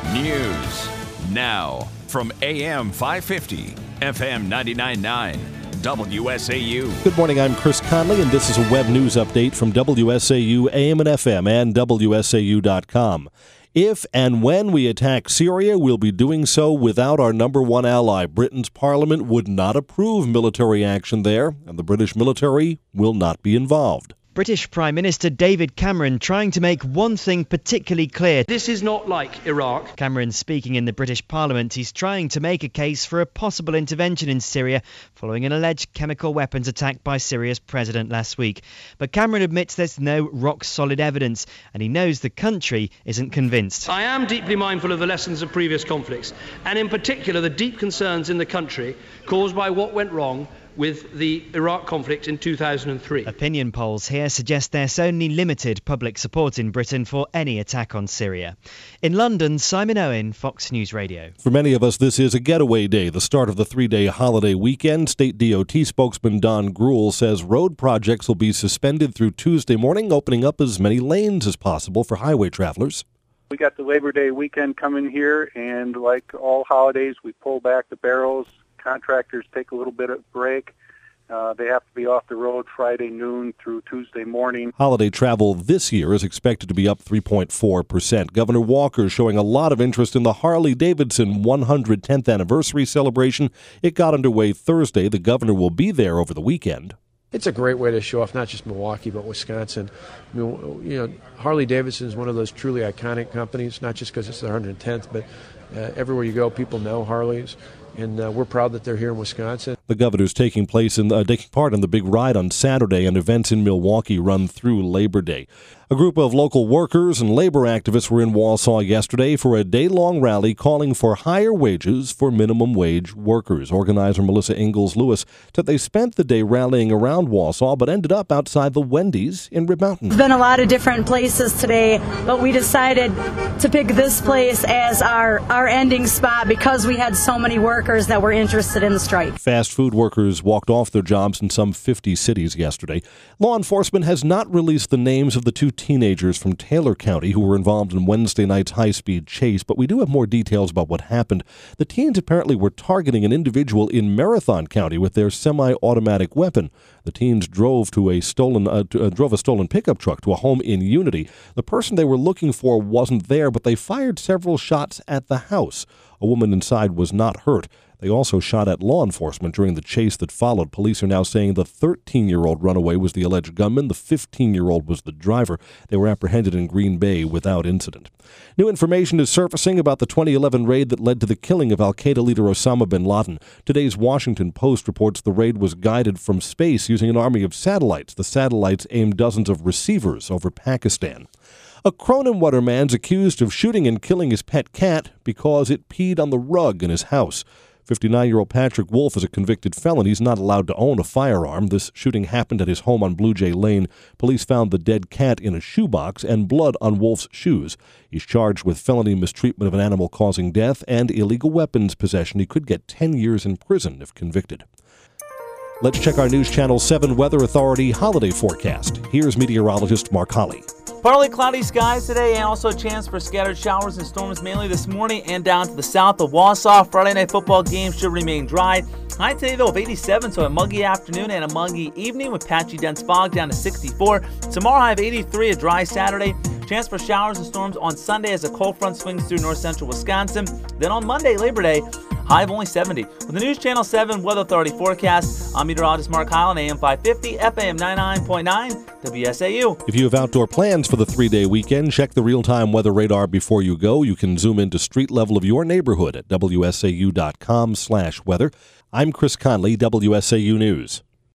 News now from AM 550, FM 99.9, WSAU. Good morning, I'm Chris Conley, and this is a web news update from WSAU AM and FM and WSAU.com. If and when we attack Syria, we'll be doing so without our number one ally. Britain's parliament would not approve military action there, and the British military will not be involved. British Prime Minister David Cameron trying to make one thing particularly clear. This is not like Iraq. Cameron speaking in the British Parliament. He's trying to make a case for a possible intervention in Syria following an alleged chemical weapons attack by Syria's president last week. But Cameron admits there's no rock-solid evidence, and he knows the country isn't convinced. I am deeply mindful of the lessons of previous conflicts, and in particular the deep concerns in the country caused by what went wrong with the Iraq conflict in 2003. Opinion polls here suggest there's only limited public support in Britain for any attack on Syria. In London, Simon Owen, Fox News Radio. For many of us, this is a getaway day, the start of the three-day holiday weekend. State DOT spokesman Don Gruhl says road projects will be suspended through Tuesday morning, opening up as many lanes as possible for highway travelers. We got the Labor Day weekend coming here, and like all holidays, we pull back the barrels. Contractors take a little bit of break. They have to be off the road Friday noon through Tuesday morning. Holiday travel this year is expected to be up 3.4%. Governor Walker is showing a lot of interest in the Harley-Davidson 110th anniversary celebration. It got underway Thursday. The governor will be there over the weekend. It's a great way to show off not just Milwaukee, but Wisconsin. I mean, Harley-Davidson is one of those truly iconic companies, not just because it's their 110th, but everywhere you go, people know Harleys. And we're proud that they're here in Wisconsin. The governor's taking part in the big ride on Saturday, and events in Milwaukee run through Labor Day. A group of local workers and labor activists were in Wausau yesterday for a day-long rally calling for higher wages for minimum wage workers. Organizer Melissa Ingalls Lewis said they spent the day rallying around Wausau but ended up outside the Wendy's in Rib Mountain. There's been a lot of different places today, but we decided to pick this place as our ending spot because we had so many workers that were interested in the strike. Fast food workers walked off their jobs in some 50 cities yesterday. Law enforcement has not released the names of the two teenagers from Taylor County who were involved in Wednesday night's high-speed chase, but we do have more details about what happened. The teens apparently were targeting an individual in Marathon County with their semi-automatic weapon. The teens drove a stolen pickup truck to a home in Unity. The person they were looking for wasn't there, but they fired several shots at the house. A woman inside was not hurt. They also shot at law enforcement during the chase that followed. Police are now saying the 13-year-old runaway was the alleged gunman. The 15-year-old was the driver. They were apprehended in Green Bay without incident. New information is surfacing about the 2011 raid that led to the killing of al-Qaeda leader Osama bin Laden. Today's Washington Post reports the raid was guided from space using an army of satellites. The satellites aimed dozens of receivers over Pakistan. A Cronenwater man's accused of shooting and killing his pet cat because it peed on the rug in his house. 59-year-old Patrick Wolf is a convicted felon. He's not allowed to own a firearm. This shooting happened at his home on Blue Jay Lane. Police found the dead cat in a shoebox and blood on Wolf's shoes. He's charged with felony mistreatment of an animal causing death and illegal weapons possession. He could get 10 years in prison if convicted. Let's check our News Channel 7 Weather Authority holiday forecast. Here's meteorologist Mark Holly. Partly cloudy skies today and also a chance for scattered showers and storms mainly this morning and down to the south of Wausau. Friday night football game should remain dry. High today though of 87, so a muggy afternoon and a muggy evening with patchy dense fog down to 64. Tomorrow high of 83, a dry Saturday. Chance for showers and storms on Sunday as a cold front swings through north central Wisconsin. Then on Monday, Labor Day, high of only 70. With the News Channel 7 Weather Authority forecast, I'm meteorologist Mark Highland, AM 550, FM 99.9, WSAU. If you have outdoor plans for the three-day weekend, check the real-time weather radar before you go. You can zoom into street level of your neighborhood at WSAU.com/weather. I'm Chris Conley, WSAU News.